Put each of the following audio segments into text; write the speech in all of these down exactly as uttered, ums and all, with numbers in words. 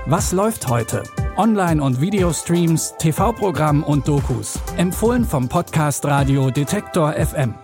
Was läuft heute? Online- und Videostreams, T V-Programm und Dokus. Empfohlen vom Podcast Radio Detektor F M.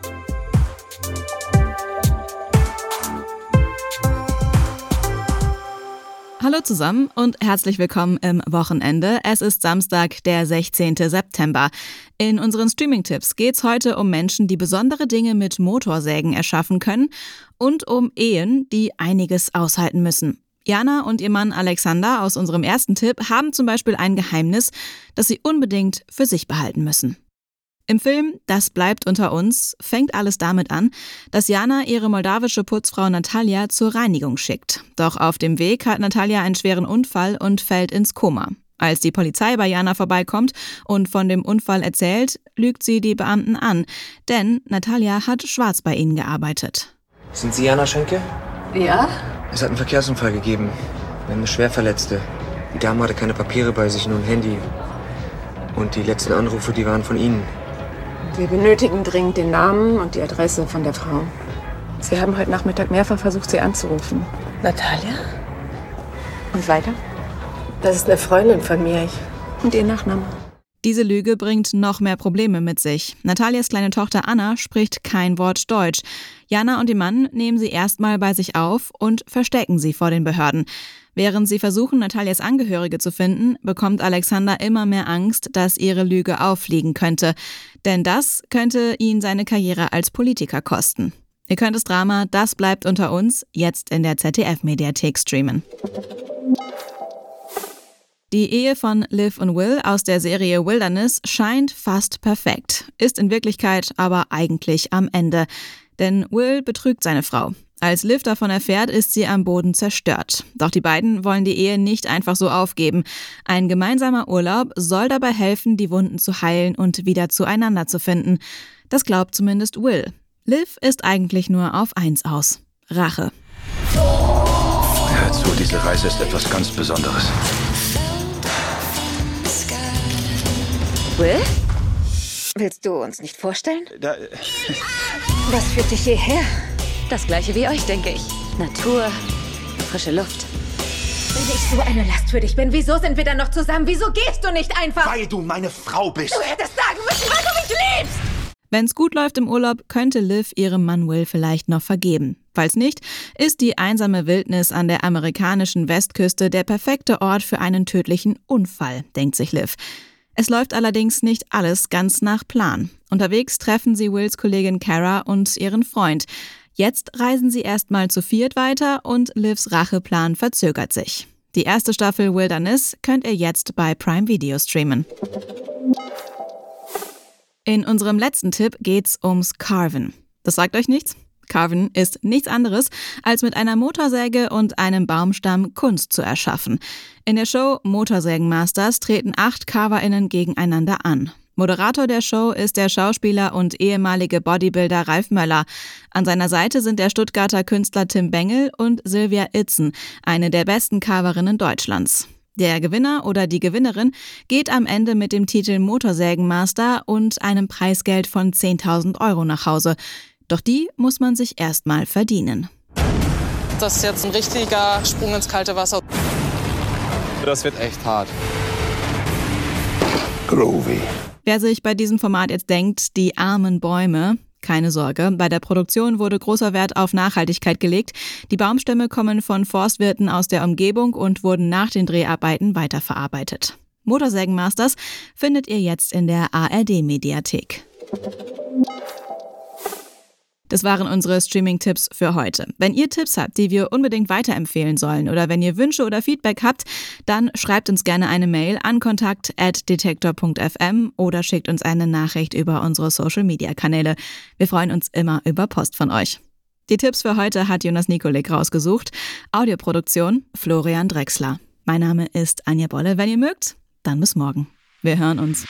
Hallo zusammen und herzlich willkommen im Wochenende. Es ist Samstag, der sechzehnten September. In unseren Streaming-Tipps geht's heute um Menschen, die besondere Dinge mit Motorsägen erschaffen können und um Ehen, die einiges aushalten müssen. Jana und ihr Mann Alexander aus unserem ersten Tipp haben zum Beispiel ein Geheimnis, das sie unbedingt für sich behalten müssen. Im Film Das bleibt unter uns fängt alles damit an, dass Jana ihre moldawische Putzfrau Natalia zur Reinigung schickt. Doch auf dem Weg hat Natalia einen schweren Unfall und fällt ins Koma. Als die Polizei bei Jana vorbeikommt und von dem Unfall erzählt, lügt sie die Beamten an, denn Natalia hat schwarz bei ihnen gearbeitet. Sind Sie Jana Schenke? Ja? Es hat einen Verkehrsunfall gegeben. Wir haben eine Schwerverletzte. Die Dame hatte keine Papiere bei sich, nur ein Handy. Und die letzten Anrufe, die waren von Ihnen. Wir benötigen dringend den Namen und die Adresse von der Frau. Sie haben heute Nachmittag mehrfach versucht, sie anzurufen. Natalia? Und weiter? Das ist eine Freundin von mir. Ich Und Ihr Nachname? Diese Lüge bringt noch mehr Probleme mit sich. Natalias kleine Tochter Anna spricht kein Wort Deutsch. Jana und ihr Mann nehmen sie erstmal bei sich auf und verstecken sie vor den Behörden. Während sie versuchen, Natalias Angehörige zu finden, bekommt Alexander immer mehr Angst, dass ihre Lüge auffliegen könnte. Denn das könnte ihn seine Karriere als Politiker kosten. Ihr könnt das Drama Das bleibt unter uns jetzt in der Z D F-Mediathek streamen. Die Ehe von Liv und Will aus der Serie Wilderness scheint fast perfekt, ist in Wirklichkeit aber eigentlich am Ende. Denn Will betrügt seine Frau. Als Liv davon erfährt, ist sie am Boden zerstört. Doch die beiden wollen die Ehe nicht einfach so aufgeben. Ein gemeinsamer Urlaub soll dabei helfen, die Wunden zu heilen und wieder zueinander zu finden. Das glaubt zumindest Will. Liv ist eigentlich nur auf eins aus: Rache. Hör zu, diese Reise ist etwas ganz Besonderes. Will? Willst du uns nicht vorstellen? Da, Was führt dich hierher? Das gleiche wie euch, denke ich. Natur, frische Luft. Wenn ich so eine Last für dich bin, wieso sind wir dann noch zusammen? Wieso gehst du nicht einfach? weil du meine Frau bist. Du hättest sagen müssen, weil du mich liebst! Wenn's gut läuft im Urlaub, könnte Liv ihrem Mann Will vielleicht noch vergeben. Falls nicht, ist die einsame Wildnis an der amerikanischen Westküste der perfekte Ort für einen tödlichen Unfall, denkt sich Liv. Es läuft allerdings nicht alles ganz nach Plan. Unterwegs treffen sie Wills Kollegin Cara und ihren Freund. Jetzt reisen sie erstmal zu viert weiter und Livs Racheplan verzögert sich. Die erste Staffel Wilderness könnt ihr jetzt bei Prime Video streamen. In unserem letzten Tipp geht's ums Carven. Das sagt euch nichts? Carven ist nichts anderes, als mit einer Motorsäge und einem Baumstamm Kunst zu erschaffen. In der Show Motorsägenmasters treten acht CarverInnen gegeneinander an. Moderator der Show ist der Schauspieler und ehemalige Bodybuilder Ralf Möller. An seiner Seite sind der Stuttgarter Künstler Tim Bengel und Silvia Itzen, eine der besten Carverinnen Deutschlands. Der Gewinner oder die Gewinnerin geht am Ende mit dem Titel Motorsägenmaster und einem Preisgeld von zehntausend Euro nach Hause. Doch die muss man sich erstmal verdienen. Das ist jetzt ein richtiger Sprung ins kalte Wasser. Das wird echt hart. Groovy. Wer sich bei diesem Format jetzt denkt, die armen Bäume, keine Sorge, bei der Produktion wurde großer Wert auf Nachhaltigkeit gelegt. Die Baumstämme kommen von Forstwirten aus der Umgebung und wurden nach den Dreharbeiten weiterverarbeitet. Motorsägenmasters findet ihr jetzt in der A R D-Mediathek. Das waren unsere Streaming-Tipps für heute. Wenn ihr Tipps habt, die wir unbedingt weiterempfehlen sollen oder wenn ihr Wünsche oder Feedback habt, dann schreibt uns gerne eine Mail an kontakt at detektor punkt f m oder schickt uns eine Nachricht über unsere Social-Media-Kanäle. Wir freuen uns immer über Post von euch. Die Tipps für heute hat Jonas Nikolik rausgesucht. Audioproduktion Florian Drexler. Mein Name ist Anja Bolle. Wenn ihr mögt, dann bis morgen. Wir hören uns.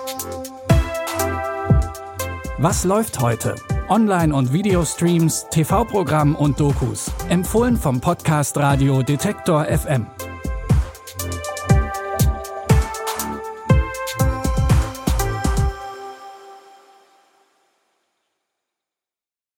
Was läuft heute? Online- und Videostreams, T V-Programm und Dokus. Empfohlen vom Podcast Radio Detektor F M.